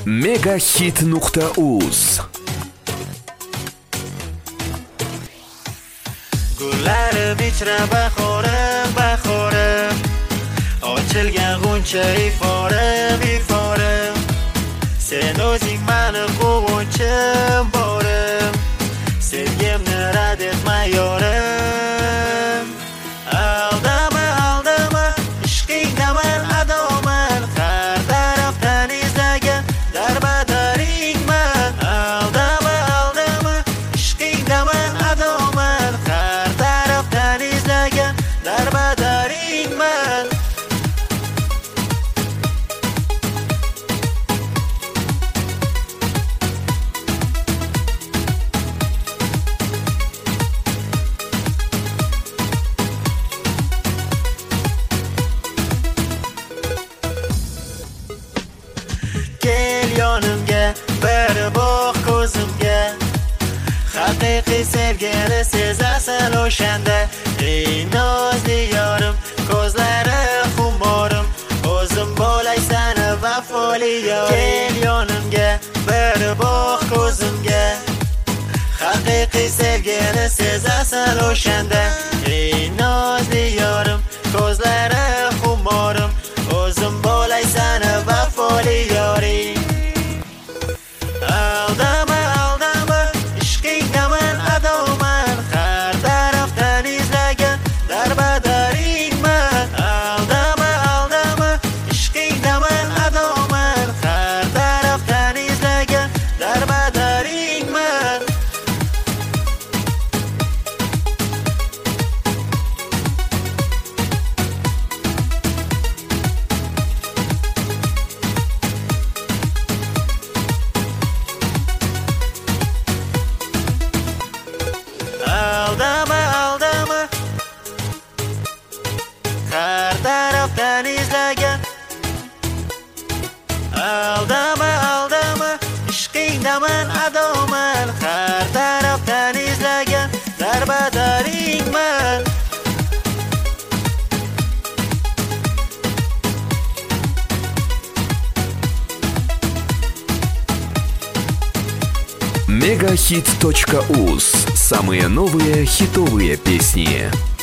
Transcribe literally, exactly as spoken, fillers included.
Megahit nuqta uz. Gullarim ichra bahorim, bahorim, ochilgan g'uncha iforim, iforim. Sen o'zing mani quvonchim borim, sevgimni rad etma yorim. Aldama, aldama, ishqingdaman adoman, har tarafdan izlagan darbadarringman. Aldama, aldama, ishqingdaman adoman, har tarafdan izlagan darbadarringman. Kel yonimga, bir boq ko'zimga, haqiqiy sevgini sezasan o'shanda. Ey nozli yorim, ko'zlari xumorim, o'zim bo'laysan vafoli yorim. Kel yonimga, bir boq ko'zimga, haqiqiy sevgini sezasan o'shanda. Ey nozli yorim, ko'zlari xumorim, o'zim bo'laysan vafoli yoring. Aldama, aldama, ishqingdaman adoman, har tarafdan izlagan darbadarringman. Aldama, aldama, ishqingdaman adoman, har tarafdan izlagan darbadarringman. Aldama, aldama, har tarafdan izlagan. Aldama, aldama, ishqingdaman adoman, har tarafdan izlagan darbadarringman. Megahit точка уз. Самые новые хитовые песни.